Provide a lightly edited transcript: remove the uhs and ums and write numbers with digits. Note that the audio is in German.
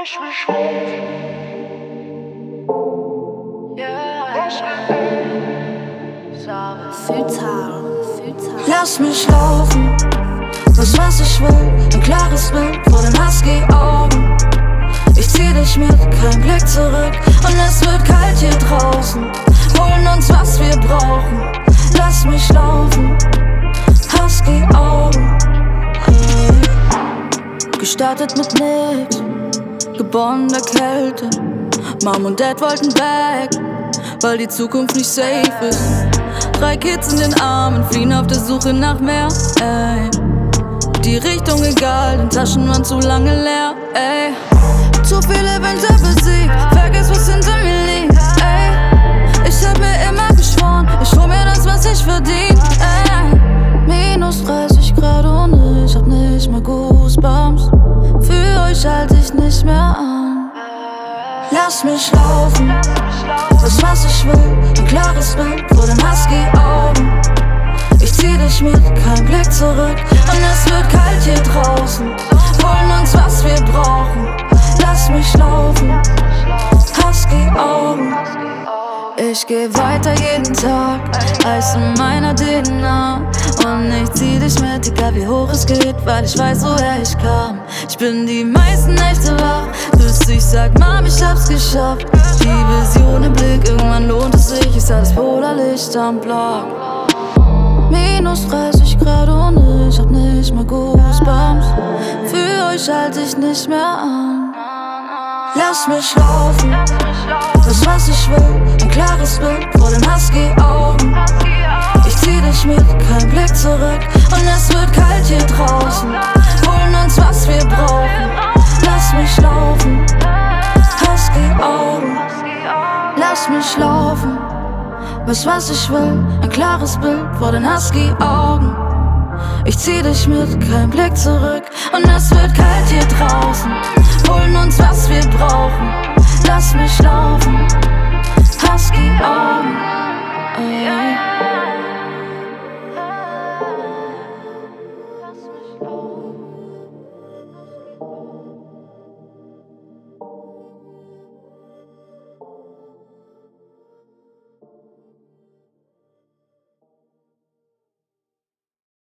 Lass mich laufen, was ich will, ein klares Bild vor den Husky-Augen. Ich zieh dich mit, kein Blick zurück und es wird kalt hier draußen. Holen uns, was wir brauchen, lass mich laufen, Husky-Augen. Gestartet mit nix, geboren in der Kälte. Mom und Dad wollten weg, weil die Zukunft nicht safe ist. 3 Kids in den Armen, fliehen auf der Suche nach mehr, ey. Die Richtung egal, den Taschen waren zu lange leer, ey. Zu viele Winter besiegt, vergiss was hinter mir liegt, ey. Ich hab mir immer geschworen, ich hol mir das, was ich verdien, ey. Minus 30 Grad und ich hab nicht mehr Goosebumps. Für euch halt ich nicht mehr an. Lass mich laufen, was ich will, ein klares Bild vor den Husky-Augen. Ich zieh dich mit, kein Blick zurück und es wird kalt hier draußen. Holen uns, was wir brauchen, lass mich laufen, Husky-Augen. Ich geh weiter jeden Tag, Eis in meiner DNA. Und ich zieh dich mit, egal wie hoch es geht, weil ich weiß, woher ich kam. Ich bin die meisten Nächte wach, bis ich sag, Mom, ich hab's geschafft. Die Vision im Blick, irgendwann lohnt es sich, ich sah das Polarlicht am Block. Minus 30 Grad und ich hab nicht mehr Goosebumps. Für euch halt ich nicht mehr an. Lass mich laufen, was ich will, ein klares Bild vor den Husky-Augen. Ich zieh dich mit, kein Blick zurück und es wird kalt hier draußen. Holen uns, was wir brauchen, lass mich laufen, Husky-Augen. Lass mich laufen, was ich will, ein klares Bild vor den Husky-Augen. Ich zieh dich mit, kein Blick zurück und es wird kalt hier draußen. Holen uns, was wir brauchen, lass mich laufen, Husky